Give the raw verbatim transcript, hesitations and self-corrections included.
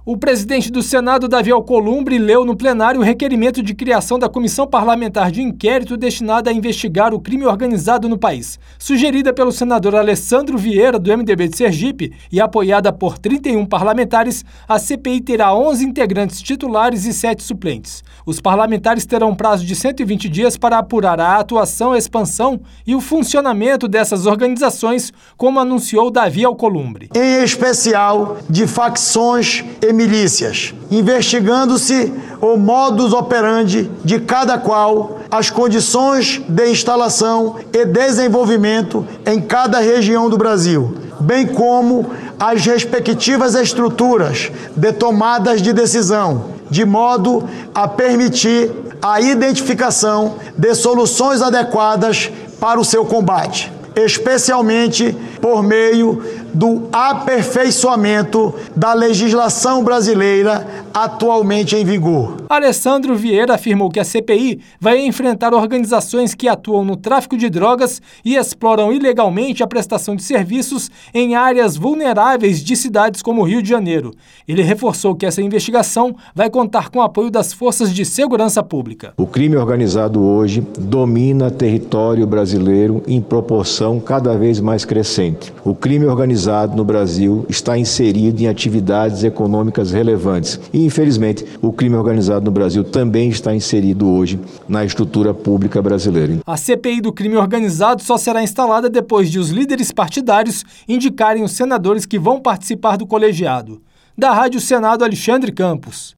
O presidente do Senado, Davi Alcolumbre, leu no plenário o requerimento de criação da Comissão Parlamentar de Inquérito destinada a investigar o crime organizado no país. Sugerida pelo senador Alessandro Vieira, do M D B de Sergipe, e apoiada por trinta e um parlamentares, a C P I terá onze integrantes titulares e sete suplentes. Os parlamentares terão um prazo de cento e vinte dias para apurar a atuação, a expansão e o funcionamento dessas organizações, como anunciou Davi Alcolumbre. Em especial de facções e milícias, investigando-se o modus operandi de cada qual, as condições de instalação e desenvolvimento em cada região do Brasil, bem como as respectivas estruturas de tomadas de decisão, de modo a permitir a identificação de soluções adequadas para o seu combate, especialmente por meio do aperfeiçoamento da legislação brasileira atualmente em vigor. Alessandro Vieira afirmou que a C P I vai enfrentar organizações que atuam no tráfico de drogas e exploram ilegalmente a prestação de serviços em áreas vulneráveis de cidades como o Rio de Janeiro. Ele reforçou que essa investigação vai contar com o apoio das forças de segurança pública. O crime organizado hoje domina território brasileiro em proporção cada vez mais crescente. O crime organizado no Brasil está inserido em atividades econômicas relevantes e, infelizmente, o crime organizado no Brasil também está inserido hoje na estrutura pública brasileira. A C P I do crime organizado só será instalada depois de os líderes partidários indicarem os senadores que vão participar do colegiado. Da Rádio Senado, Alexandre Campos.